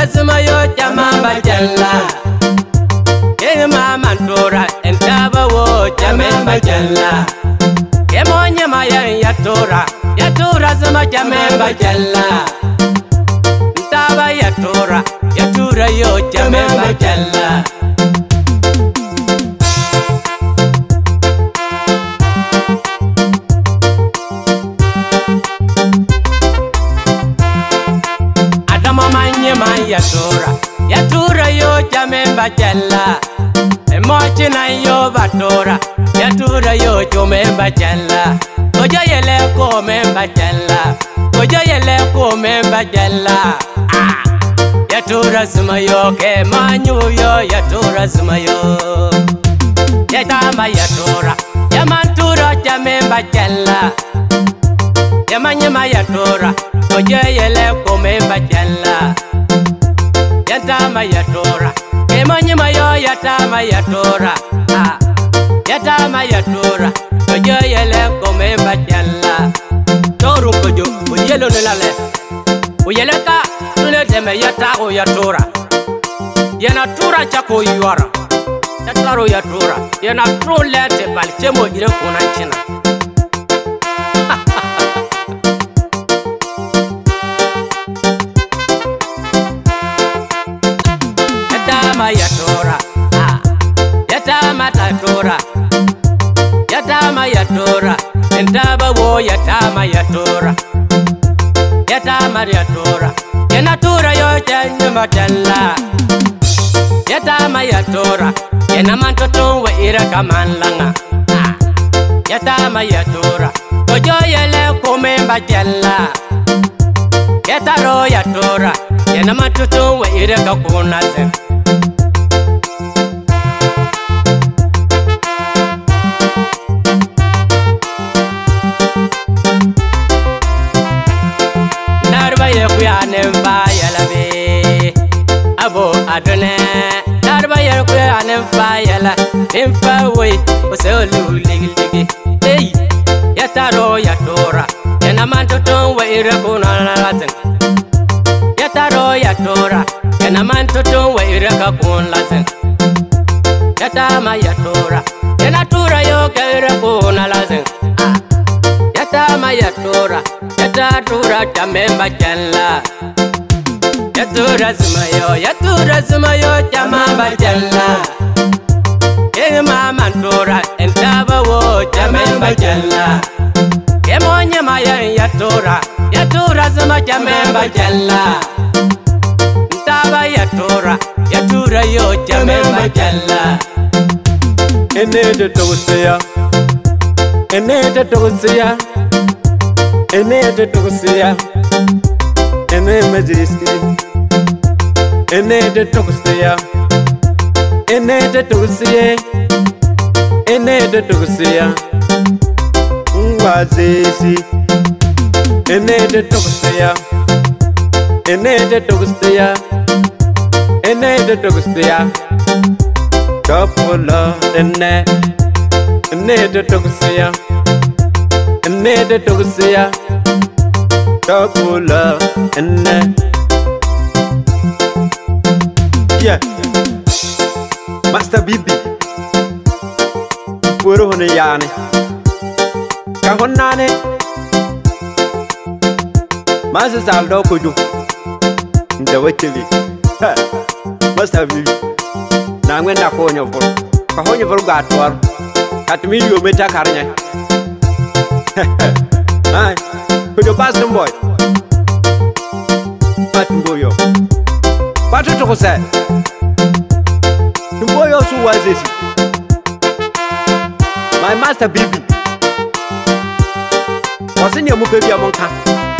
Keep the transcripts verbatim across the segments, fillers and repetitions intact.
zuma yo jamamba jalla ke mama tora entaba wo jamamba jalla ke monye maya ya tora ya tora zuma jamamba jalla entaba ya tora ya tora yo jamamba jalla ya tora ya tora yo jamemba jalla emochi na yo batora ya tora yo jomemba jalla koja yele ko memba jalla koja yele ko memba jalla ah ya tora zuma yo ke manyu yo ya tora zuma yo ya tama ya tora ya mantura jamemba jalla ya manyema ya tora koja yele ko memba jalla Yatama ya tora, emanyima yo yatama ya tora, ah, yatama ya tora, kojo yele komemba jalla. Toru kojo, uyelo nilale, uyele ka, tule teme yata o ya tora. Yena tora chako yuara, yataro ya tora, yena trole te balchemo ire kuna china. Yatama ya tora, ah, yatama ta tora, yatama ya tora, entaba wo yatama ya tora, yatama ya tora, yena tora yo janyuma jalla, yatama ya tora, yena mantoto wa ira kamanlanga, ah, yatama ya tora, kojo yele komemba jalla, yataro ya tora, yena mantoto wa ira kakunazen. Abo adone darba yer ko anem fayala em fawe o se ligi ligi hey ya taro ya tora ena manto ton wa ira ko na laten ya taro ya tora ena manto ton wa ira ka ko laten ya tama ya tora ena tura yo ka ira ko na laten ya tama ya tora ya tura jamemba jalla ya tora zuma yo, ya tora zuma yo, jamamba jalla. Ke mama tora, entaba wo, jamamba jalla. Ke monye maya ya tora, ya tora zuma jamamba jalla. Entaba ya tora, ya tora yo, jamamba jalla. Ene de togusia, ene de togusia, ene de togusia, ene majisi. Ene de togusia, ene de togusia, ene de togusia, ngwazesi. Ene de togusia, ene de togusia, ene de togusia, topola ene, ene de togusia, ene de togusia, topola ene. Yeah, Master Bibi, puro hone yane, kahonane, Master Saldo kuju, ndawachili, ha, Master Bibi, na ngwenda konyo vol, kahonyo vol gatwar, katmi yo meta karnya, hai, kujo Pastor Boy, Patumboyo. Patu toko sai Tumboyo su wazesi My Master Bibi Wasinye mupebi ya monka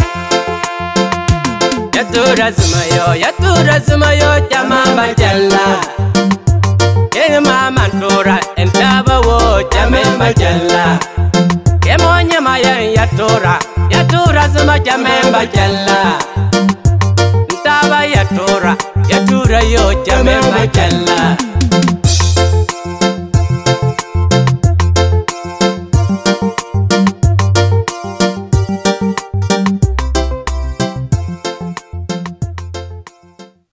Ya tora zuma yo, ya tora zuma yo, jamamba jalla. Ke mama tora, entaba wo, jamamba jalla. Ke monye maya ya tora, ya tora zuma jamamba jalla. Entaba ya tora, ya tora yo, jamamba jalla.